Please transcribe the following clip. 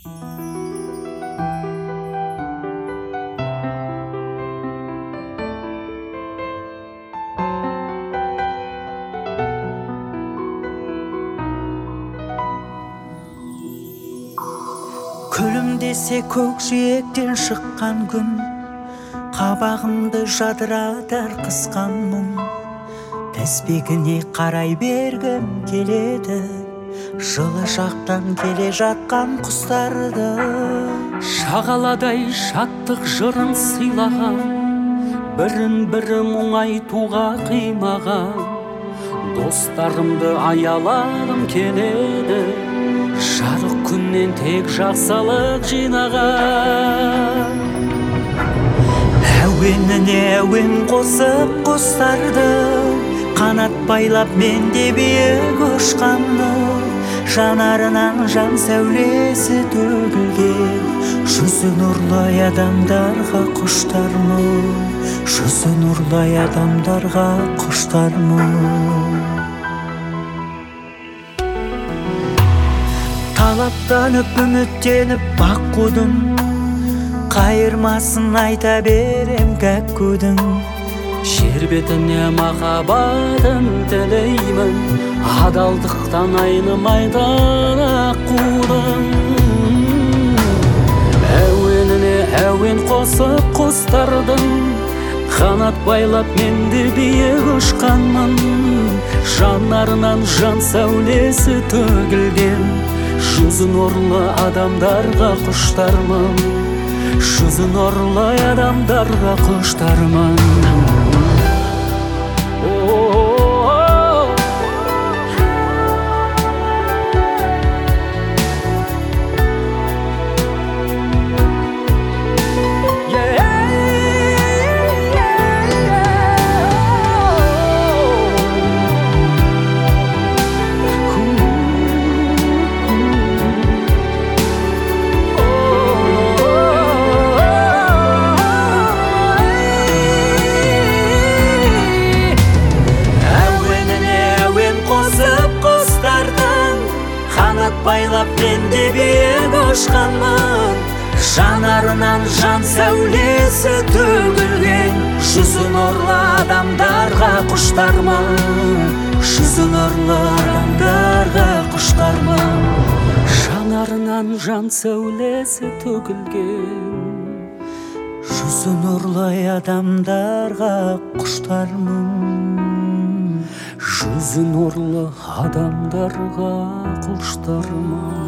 Күлімдесе көкжиектен шыққан күн, қабағымды жадыратар қысқан мұң. Тізбегіне қарай бергім келеді, жылы жақтан келе жатқан құстарды. Шағаладай шаттық жырын сыйлаған, бірін-бірі мұңайтуға қимаған. Достарымды аялағым келеді, жарық күннен тек жақсылық жинаған. Әуеніне әуен қосып құстарды, қанат байлап мен де биік ұшқанды. Жанарынан жан сәулесі төгілген, жүзі нұрлай адамдарға құштармын, жүзі нұрлай адамдарға құштармын. Талаптанып үміттеніп бақ қудым, қайырмасын айта берем кәккудің. Жер бетіне махаббатын тілеймін, адалдықтан айнымайтын аққудың. Әуеніне әуен қосып құстардың, қанат байлап мен де биік ұшқанмын. Жанарынан жан сәулесі төгілген, жүзі нұрлы адамдарға құштармын, жүзі нұрлы адамдарға құштармын. Байлап мен де биік ұшқанмын, жанарынан жан сәулесі төгілген, жүзі нұрлы адамдарға құштармын, жүзі нұрлы адамдарға құштармын. Жанарынан жан сәулесі төгілген, жүзі нұрлы адамдарға құштармын, жүзі нұрлы адамдарға құштармын.